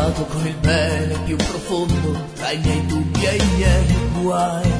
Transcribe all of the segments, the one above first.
sognato con il bene più profondo tra i miei dubbi e i miei guai.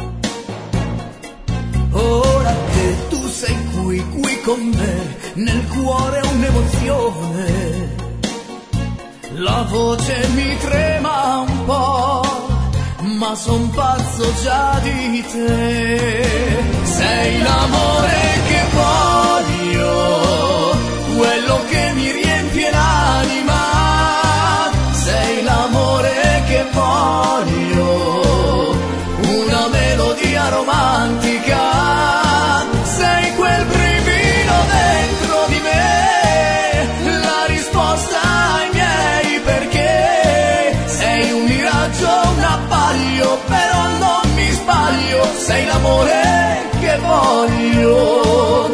Ora che tu sei qui con me, nel cuore un'emozione, la voce mi trema un po', ma son pazzo già di te. Sei l'amore che voglio, quello che mi riempie l'anima. Sei l'amore che voglio, una melodia romantica. Sei quel brivido dentro di me, la risposta ai miei perché. Sei un miraggio, un abbaglio, però non mi sbaglio. Sei l'amore che voglio.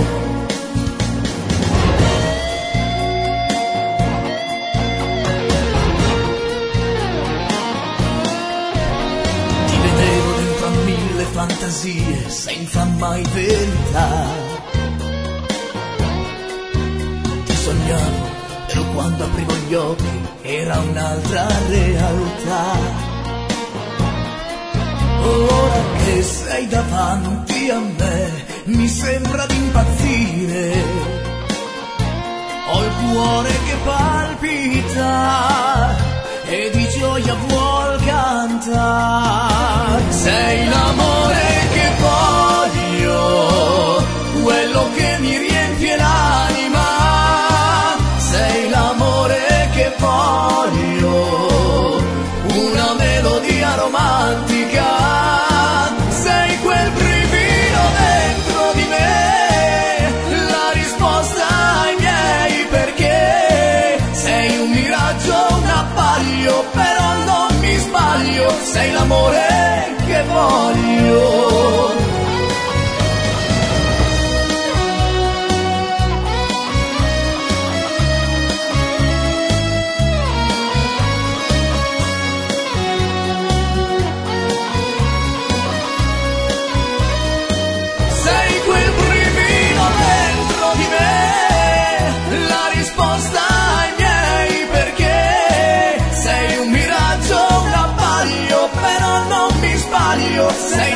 Ti vedevo dentro a mille fantasie senza mai verità. Ti sognavo, però quando aprivo gli occhi era un'altra realtà. Ora che sei davanti a me mi sembra di impazzire. Ho il cuore che palpita e di gioia vuol cantare. Sei l'amore che voglio, quello che mi riempie l'anima. Sei l'amore che voglio, una melodia romantica. Sei quel brivido dentro di me, la risposta ai miei perché. Sei un miraggio, un abbaglio, però non mi sbaglio. Sei l'amore che voglio. Sei